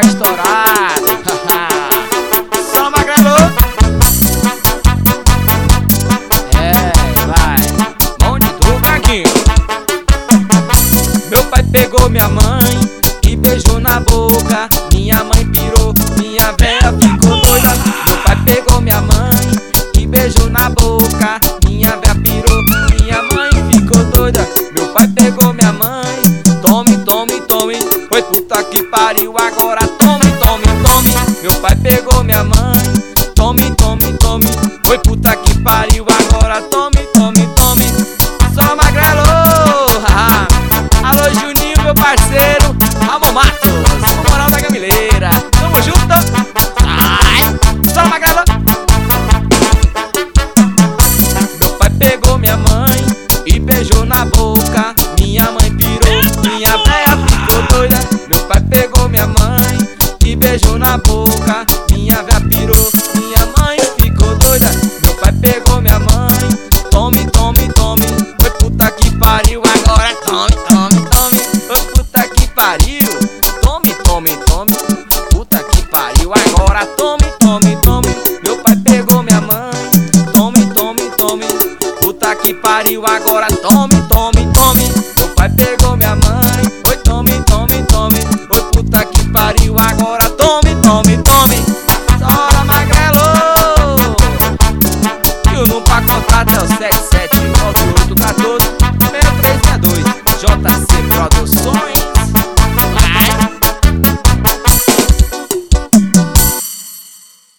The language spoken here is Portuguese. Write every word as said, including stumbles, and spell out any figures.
tá estourado. Só magrelo. É, vai. Monte do caquinho. Meu pai pegou minha mãe e beijou na boca. Minha mãe pirou, minha véia ficou doida. Meu pai pegou minha mãe e beijou na boca. Minha véia pirou, minha mãe ficou doida. Meu pai pegou minha mãe. Tome, tome, tome. Oi, puta que pariu, agora tome, tome, tome. Meu pai pegou minha mãe. Tome, tome, tome. Oi, puta que pariu, agora tome, tome, tome. Só magrelo. Alô, Juninho, meu parceiro. Amor Matos, moral da Gamileira. Tamo junto. Ai, só magrelo. Meu pai pegou minha mãe e beijou na boca. Minha mãe pirou, minha véia ficou doida. Meu pai pegou minha mãe e beijou na boca. Minha véia pirou, minha mãe ficou doida. Meu pai pegou minha mãe. Tome, tome, tome. Oi, puta que pariu, agora tome, tome, tome. Oi, puta que pariu. Tome, tome, tome. Puta que pariu, agora tome, tome, tome. Meu pai pegou minha mãe. Tome, tome, tome. Puta que pariu, agora tome, tome, tome. Meu pai pegou minha mãe. Oi, tome, tome, tome. Oi, puta que pariu, agora tome, tome, tome. Chora magrelo. E o no pacote até o sexo.